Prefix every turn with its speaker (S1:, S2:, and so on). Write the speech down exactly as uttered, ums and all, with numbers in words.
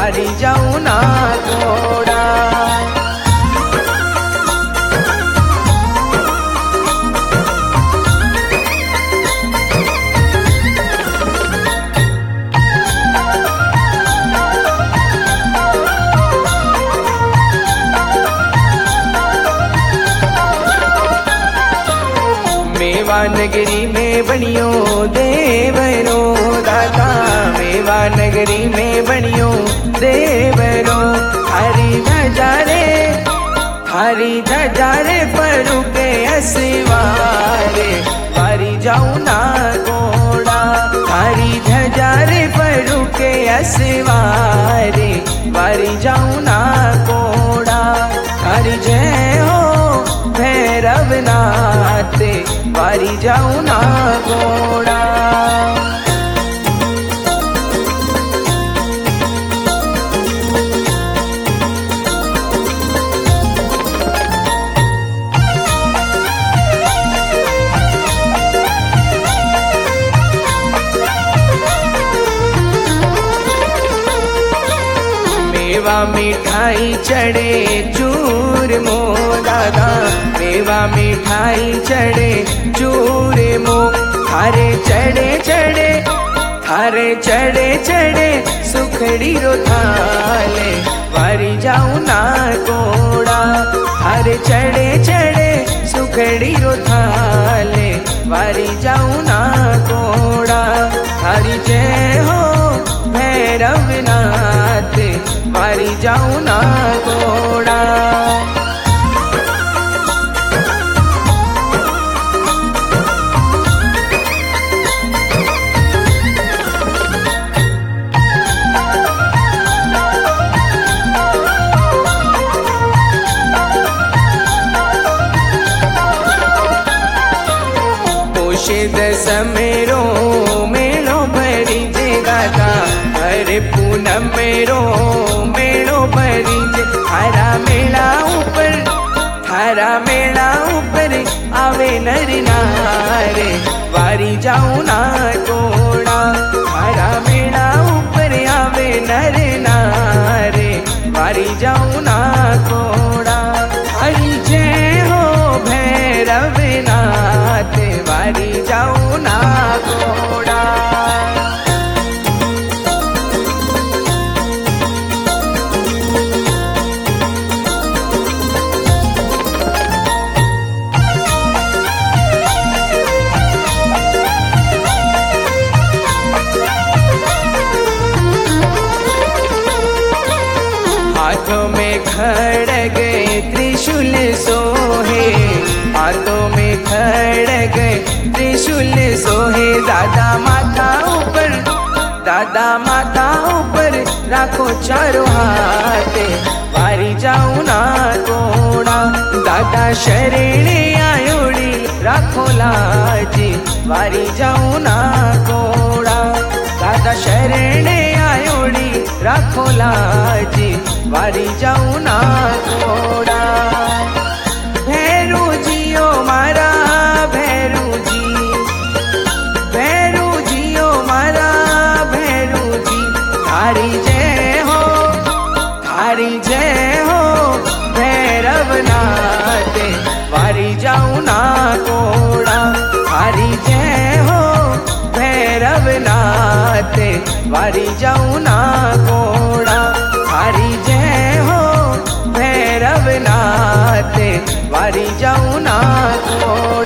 S1: वारी जाऊं ना घोड़ा। मेवा नगरी में बनियो देवरो दादा, मेवा नगरी में बनियो देवरो। हरी धजारे हरी धजारे परू के असवारे, वारी जाऊं ना घोड़ा। हरी धजारे परू के असवारे, वारी जाऊं ना घोड़ा। हरी जय हो भैरव नाथ, वारी जाऊं ना घोड़ा। मेवा मिठाई चढ़े चूरमो दादा, मेवा मिठाई चढ़े चूरमो। थारे चढ़े चढ़े थारे चढ़े चढ़े सुखड़ी रो थाले, वारी जाऊं ना घोड़ा। थारे चढ़े चढ़े सुखड़ी रो थाले, वारी जाऊं ना घोड़ा। थारी जय हो भैरव नाथ, वारी जाऊं ना घोड़ा। दस मेरो मेलो भरी जे दादा, हरे पूनम मेरो मेलो भरी जे। थारा मेला ऊपर थारा मेला ऊपर आवे नर नारे, वारी जाऊं ना घोड़ा। थारा मेला ऊपर आवे नर नारे, वारी जाऊं ना घोड़ा। हरी जय हो भैरव नाथ, वारी जाऊं ना घोड़ा। हाथों में खड़ग त्रिशूल सोहे, हाथों में खड़ग त्रिशूल सोहे। दादा माथा ऊपर दादा माथा ऊपर राखो चारों हाथ, वारी जाऊं ना घोड़ा। दादा शरणे आयोड़ी राखो लाजी, वारी जाऊं ना घोड़ा। दादा शरणे आयोड़ी राखो लाजी, वारी जाऊं ना घोड़ा। भैरू जियो मारा भैरू जी, भैरू जियो मारा भैरू जी। थारी जय हो थारी जय हो भैरव नाथ, वारी जाऊं ना घोड़ा। थारी जय हो भैरव नाथ, वारी जाऊं ना घोड़ा। थारी जय हो भैरव नाथ, वारी जाऊं ना घोड़ा।